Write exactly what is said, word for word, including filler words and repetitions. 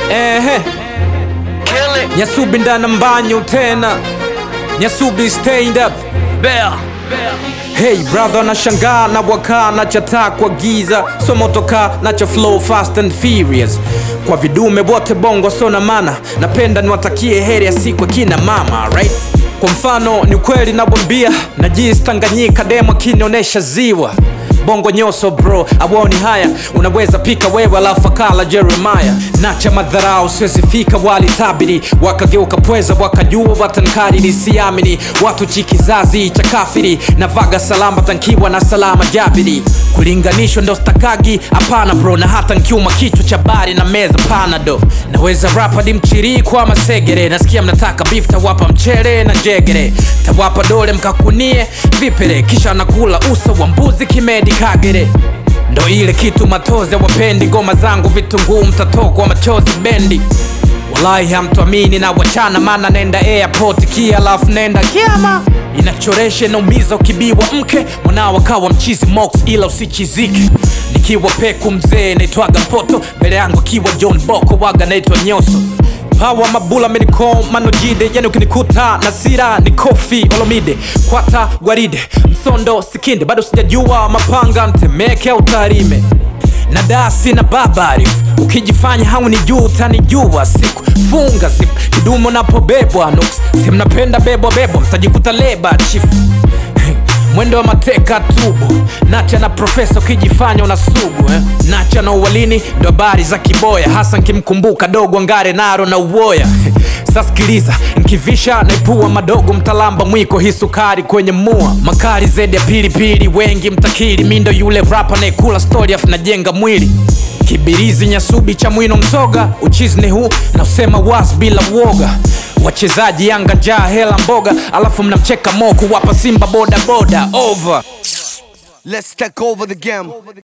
Ehe, Nyasubi ndana mbanyo tena, Nyasubi stand up Bear. Hey brother, na shangaa na waka na chata kwa giza, so motoka na cha flow fast and furious. Kwa vidume wote bongo sona mana, napenda niwatakie heri ya siku kina mama, right? Kwa mfano ni kweli nabwambia, najisi Tanganyika demo kinionesha ziwa bongo nyoso bro, awoni haya unaweza pika wewe alafu kala Jeremiah. Nacha madharau siwezi fika wali tabiri, wakageuka pweza wakajua watankari nisiamini. Watu chikizazi cha kafiri, na vaga salama tankiwa na salama jabiri. Kulinganishwa ndo stakagi, apana bro, na hata nkiuma kichwa cha bari na meza panado. Naweza rapa di mchiri kwa masegere, nasikia mnataka beef tawapa mchere na jegere. Tawapa dole mkakunie vipere, kisha nakula uso wa mbuzi kimedi kagere. Ndo ile kitu matoze wapendi, ngoma zangu vitunguu mtatokwa machozi bendi. Wallahi hamtuamini na wachana, mana nenda airport kia alafu nenda kiama. Inachoreshe na umiza ukibiwa mke, mwanao kawa mchizi mox ila usichizike. Nikiwa peku mzee naitwaga mpoto, mbele yangu kiwa John Boko waga naitwa Nyoso. Pawa mabula meniko manojide, yani ukinikuta na sira ni kofi olomide. Kwata gwaride, msondo sikinde, bado sijajua mapanga mtemeke au tarime. Na dasi na babari, ukijifanya hau ni juu utanijua siku. Funga zip, kidumo napobebwa nuks, si mnapenda bebwa bebwa mtajikuta leba chifu. Mwendo wa mateka tubu, nacha na profesa ukijifanya unasugu eh? Nacha na uwalini ndo habari za kiboya, hasa nkimkumbuka dogo ngare naro na uwoya. Saskiliza, nkivisha naipua madogo mtalamba mwiko hii sukari kwenye mua. Makari zedi ya pili pili wengi mtakiri, mindo yule rapa na ikula story afu najenga mwili. Kibirizi Nyasubi cha mwino msoga, uchizni huu na usema was bila woga. Wachezaji Yanga njaa hela mboga, alafu mnamcheka Moku wapa Simba boda boda over. Let's take over the game.